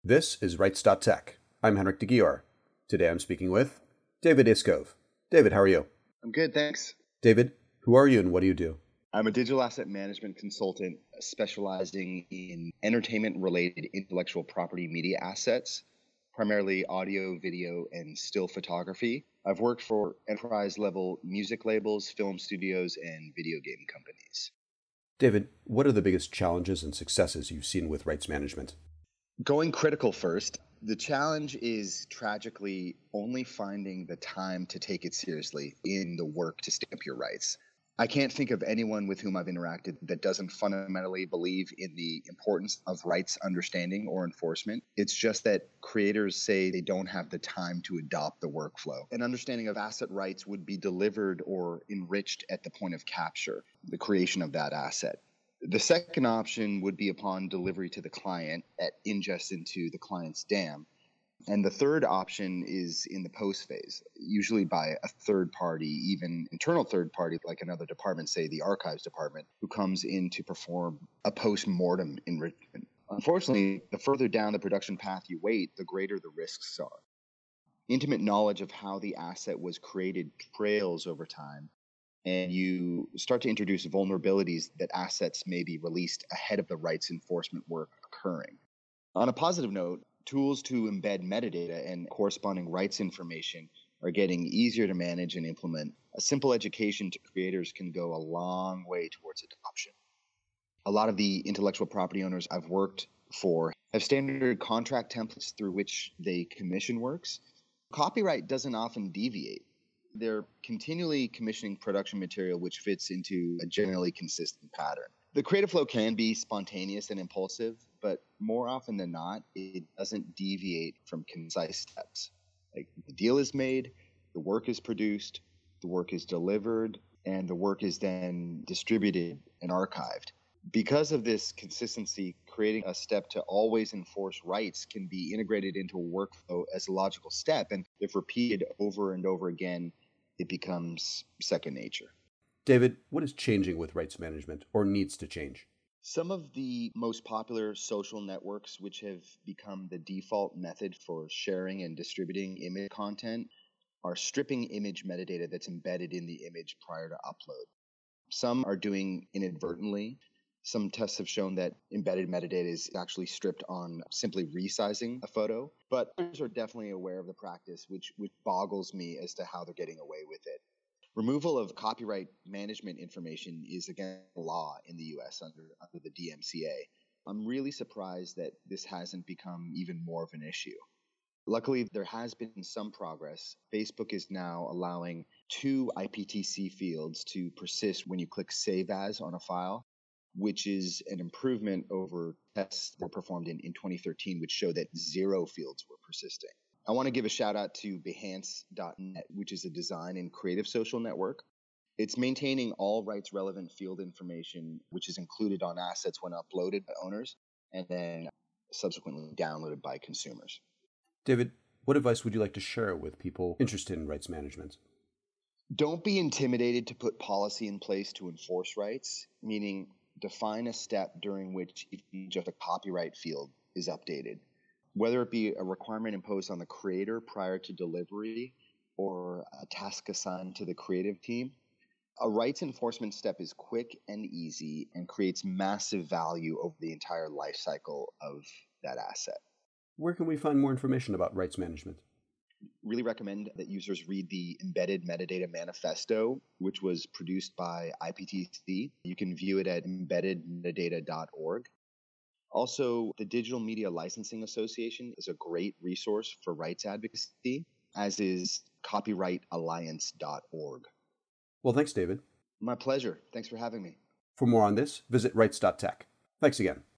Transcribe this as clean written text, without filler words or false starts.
This is Rights.Tech. I'm Henrik de Gior. Today I'm speaking with David Iskov. David, how are you? I'm good, thanks. David, who are you and what do you do? I'm a digital asset management consultant specializing in entertainment-related intellectual property media assets, primarily audio, video, and still photography. I've worked for enterprise-level music labels, film studios, and video game companies. David, what are the biggest challenges and successes you've seen with rights management? Going critical first, the challenge is tragically only finding the time to take it seriously in the work to stamp your rights. I can't think of anyone with whom I've interacted that doesn't fundamentally believe in the importance of rights understanding or enforcement. It's just that creators say they don't have the time to adopt the workflow. An understanding of asset rights would be delivered or enriched at the point of capture, the creation of that asset. The second option would be upon delivery to the client at ingest into the client's DAM. And the third option is in the post phase, usually by a third party, even internal third party, like another department, say the archives department, who comes in to perform a post-mortem enrichment. Unfortunately, the further down the production path you wait, the greater the risks are. Intimate knowledge of how the asset was created trails over time, and you start to introduce vulnerabilities that assets may be released ahead of the rights enforcement work occurring. On a positive note, tools to embed metadata and corresponding rights information are getting easier to manage and implement. A simple education to creators can go a long way towards adoption. A lot of the intellectual property owners I've worked for have standard contract templates through which they commission works. Copyright doesn't often deviate. They're continually commissioning production material which fits into a generally consistent pattern. The creative flow can be spontaneous and impulsive, but more often than not, it doesn't deviate from concise steps. Like the deal is made, the work is produced, the work is delivered, and the work is then distributed and archived. Because of this consistency, creating a step to always enforce rights can be integrated into a workflow as a logical step, and if repeated over and over again, it becomes second nature. David, what is changing with rights management or needs to change? Some of the most popular social networks, which have become the default method for sharing and distributing image content, are stripping image metadata that's embedded in the image prior to upload. Some are doing inadvertently. Some tests have shown that embedded metadata is actually stripped on simply resizing a photo, but others are definitely aware of the practice, which boggles me as to how they're getting away with it. Removal of copyright management information is against the law in the U.S. under the DMCA. I'm really surprised that this hasn't become even more of an issue. Luckily, there has been some progress. Facebook is now allowing 2 IPTC fields to persist when you click Save As on a file, which is an improvement over tests that were performed in 2013, which showed that 0 fields were persisting. I want to give a shout out to Behance.net, which is a design and creative social network. It's maintaining all rights relevant field information, which is included on assets when uploaded by owners and then subsequently downloaded by consumers. David, what advice would you like to share with people interested in rights management? Don't be intimidated to put policy in place to enforce rights, meaning define a step during which each of the copyright field is updated. Whether it be a requirement imposed on the creator prior to delivery or a task assigned to the creative team, a rights enforcement step is quick and easy and creates massive value over the entire life cycle of that asset. Where can we find more information about rights management? Really recommend that users read the Embedded Metadata Manifesto, which was produced by IPTC. You can view it at embeddedmetadata.org. Also, the Digital Media Licensing Association is a great resource for rights advocacy, as is copyrightalliance.org. Well, thanks, David. My pleasure. Thanks for having me. For more on this, visit rights.tech. Thanks again.